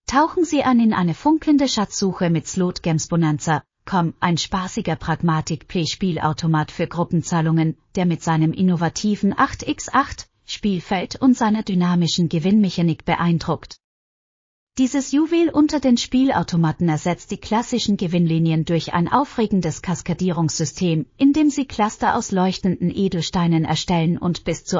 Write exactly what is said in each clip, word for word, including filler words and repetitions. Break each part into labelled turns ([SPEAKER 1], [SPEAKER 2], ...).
[SPEAKER 1] Tauchen Sie ein in eine funkelnde Schatzsuche mit Slot Games Bonanza. Komm, ein spaßiger Pragmatik-Play-Spielautomat für Gruppenzahlungen, der mit seinem innovativen acht gegen acht Spielfeld und seiner dynamischen Gewinnmechanik beeindruckt. Dieses Juwel unter den Spielautomaten ersetzt die klassischen Gewinnlinien durch ein aufregendes Kaskadierungssystem, in dem Sie Cluster aus leuchtenden Edelsteinen erstellen und bis zu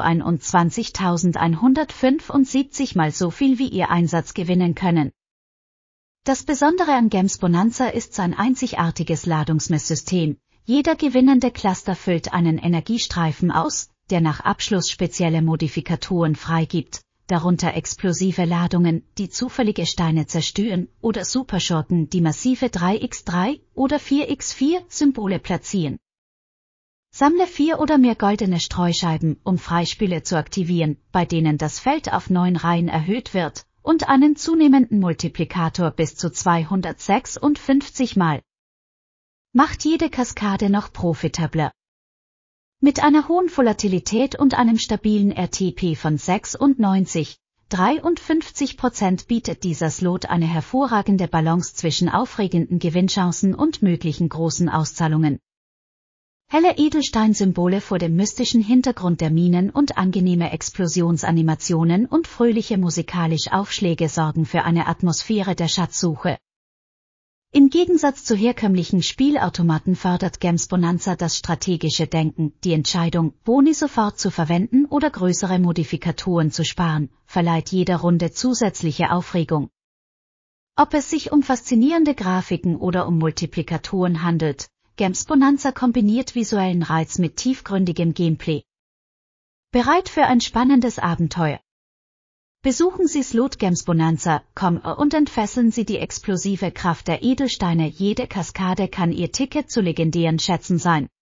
[SPEAKER 1] einundzwanzigtausendeinhundertfünfundsiebzig mal so viel wie Ihr Einsatz gewinnen können. Das Besondere an Games Bonanza ist sein einzigartiges Ladungsmesssystem. Jeder gewinnende Cluster füllt einen Energiestreifen aus, der nach Abschluss spezielle Modifikatoren freigibt, darunter explosive Ladungen, die zufällige Steine zerstören, oder Superschurken, die massive drei gegen drei oder vier gegen vier Symbole platzieren. Sammle vier oder mehr goldene Streuscheiben, um Freispiele zu aktivieren, bei denen das Feld auf neun Reihen erhöht wird, und einen zunehmenden Multiplikator bis zu zweihundertsechsundfünfzig Mal. Macht jede Kaskade noch profitabler. Mit einer hohen Volatilität und einem stabilen R T P von sechsundneunzig Komma dreiundfünfzig Prozent bietet dieser Slot eine hervorragende Balance zwischen aufregenden Gewinnchancen und möglichen großen Auszahlungen. Helle Edelsteinsymbole vor dem mystischen Hintergrund der Minen und angenehme Explosionsanimationen und fröhliche musikalische Aufschläge sorgen für eine Atmosphäre der Schatzsuche. Im Gegensatz zu herkömmlichen Spielautomaten fördert Games Bonanza das strategische Denken, die Entscheidung, Boni sofort zu verwenden oder größere Modifikatoren zu sparen, verleiht jeder Runde zusätzliche Aufregung. Ob es sich um faszinierende Grafiken oder um Multiplikatoren handelt, Games Bonanza kombiniert visuellen Reiz mit tiefgründigem Gameplay. Bereit für ein spannendes Abenteuer? Besuchen Sie Slot Games Bonanza Punkt com und entfesseln Sie die explosive Kraft der Edelsteine. Jede Kaskade kann Ihr Ticket zu legendären Schätzen sein.